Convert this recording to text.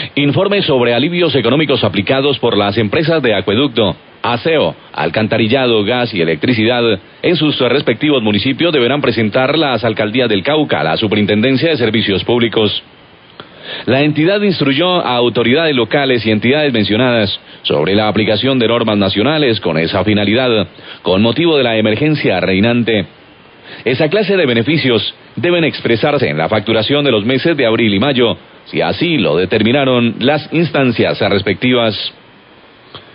Informe sobre alivios económicos aplicados por las empresas de acueducto, aseo, alcantarillado, gas y electricidad en sus respectivos municipios deberán presentar las alcaldías del Cauca a la Superintendencia de Servicios Públicos. La entidad instruyó a autoridades locales y entidades mencionadas sobre la aplicación de normas nacionales con esa finalidad, con motivo de la emergencia reinante. Esa clase de beneficios deben expresarse en la facturación de los meses de abril y mayo, si así lo determinaron las instancias respectivas.